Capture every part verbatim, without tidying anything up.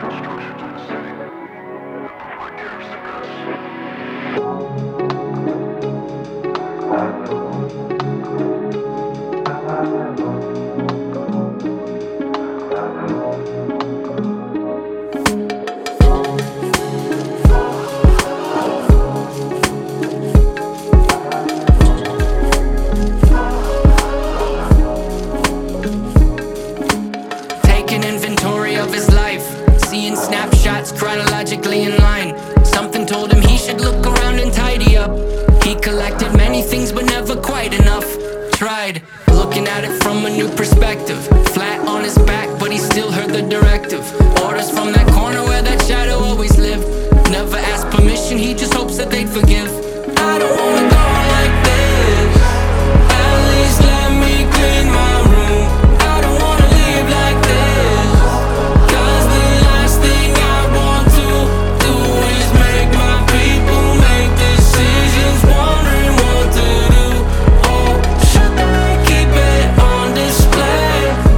Seeing snapshots chronologically in line. Something told him he should look around and tidy up. He collected many things but never quite enough. Tried looking at it from a new perspective. Flat on his back but he still heard the directive. Orders from that corner where that shadow always lived. Never asked permission, he just hopes that they'd forgive. I don't wanna go like this. At least let me clean my room. I don't wanna live like this. Cause the last thing I want to do is make my people make decisions, wondering what to do. Oh, should I keep it on display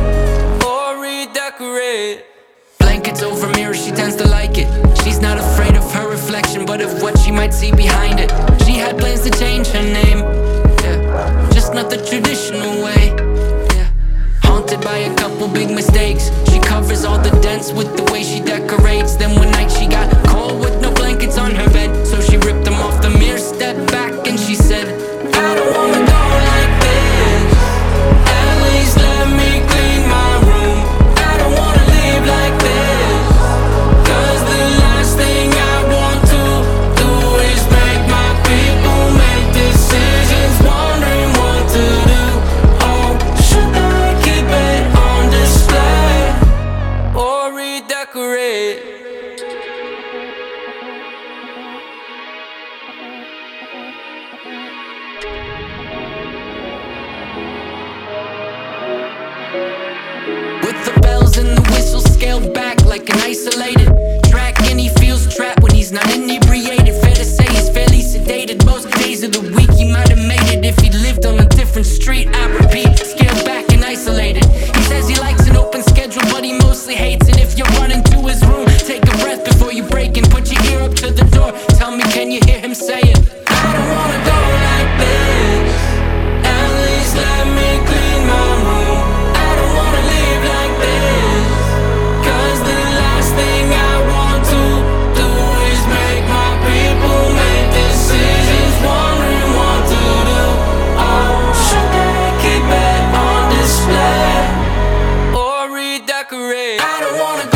or redecorate? Blankets over mirrors, she tends to like it. She's not afraid of her reflection, but of what she might see behind it. She had plans to change her name, yeah, just not the traditional way, yeah. Haunted by a couple big mistakes, she covers all the dents with the way she decorates. Then one night she got cold with no blankets on her bed, so she ripped them off the mirror, stepped back and she said, I don't wanna go like this. At least let me clean my room. I don't wanna live like this. Cause the last thing I want to do is make my people make decisions, wondering what to do. Oh, should I keep it on display or redecorate? With the bells and the whistles scaled back like an isolated track, and he feels trapped when he's not inebriated. Fair to say he's fairly sedated. Most days of the week he might have made it if he lived on a different street. I repeat, scaled back and isolated. He says he likes an open schedule, but he mostly hates it. If you run into his room, take a breath before you break and put your ear up to the door. Tell me, can you hear him say it? I don't wanna go like this. At least let me clean my room. I don't wanna live like this. Cause the last thing I want to do is make my people make decisions, wondering what to do. Oh, should I keep it on display or redecorate? I don't wanna